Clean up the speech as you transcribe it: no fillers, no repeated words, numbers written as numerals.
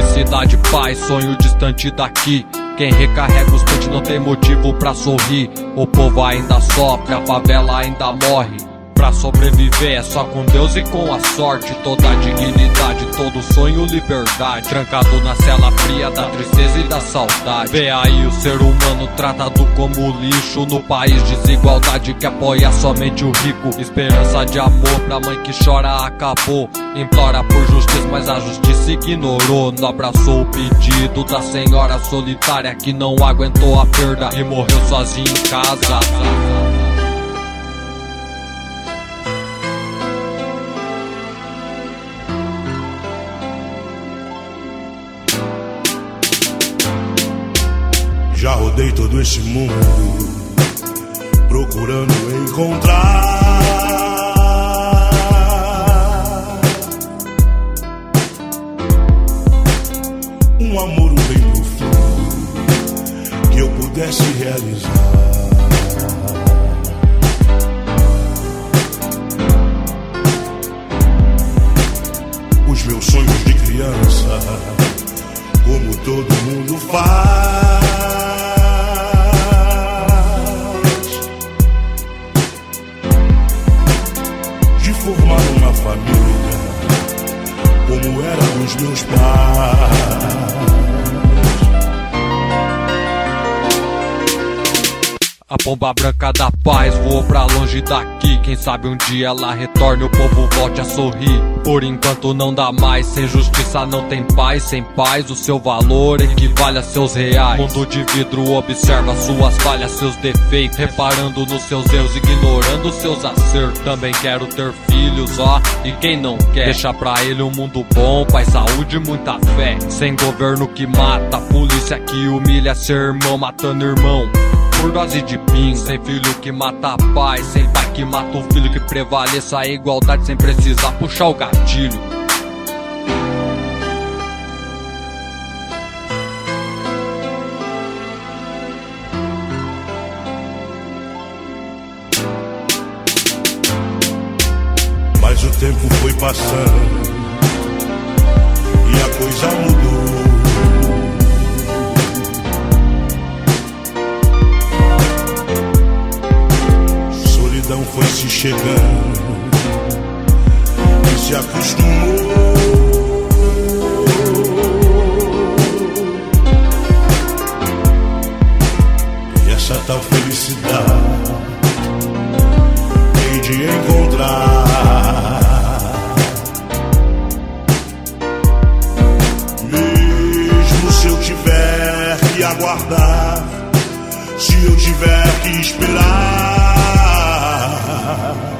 felicidade, paz, sonho distante daqui. Quem recarrega os pentes não tem motivo pra sorrir. O povo ainda sofre, a favela ainda morre. Pra sobreviver é só com Deus e com a sorte. Toda a dignidade, todo sonho, liberdade. Trancado na cela fria da tristeza e da saudade. Vê aí o ser humano tratado como lixo. No país desigualdade que apoia somente o rico. Esperança de amor pra mãe que chora acabou. Implora por justiça, mas a justiça ignorou. Não abraçou o pedido da senhora solitária que não aguentou a perda e morreu sozinha em casa. Já rodei todo este mundo procurando encontrar um amor bem profundo que eu pudesse realizar. Os meus sonhos de criança, como todo mundo faz, de formar uma família como era dos meus pais. A pomba branca da paz voou pra longe daqui. Quem sabe um dia ela retorne, o povo volte a sorrir. Por enquanto não dá mais, sem justiça não tem paz. Sem paz o seu valor equivale a seus reais. Mundo de vidro observa suas falhas, seus defeitos, reparando nos seus erros, ignorando seus acertos. Também quero ter filhos, ó, e quem não quer? Deixa pra ele um mundo bom, paz, saúde e muita fé. Sem governo que mata, polícia que humilha, ser irmão matando irmão por dose de pingo. Sem filho que mata a paz, sem pai que mata o filho. Que prevaleça a igualdade sem precisar puxar o gatilho. Mas o tempo foi passando e a coisa mudou. Foi se chegando e se acostumou. E essa tal felicidade hei de encontrar, mesmo se eu tiver que aguardar, se eu tiver que esperar.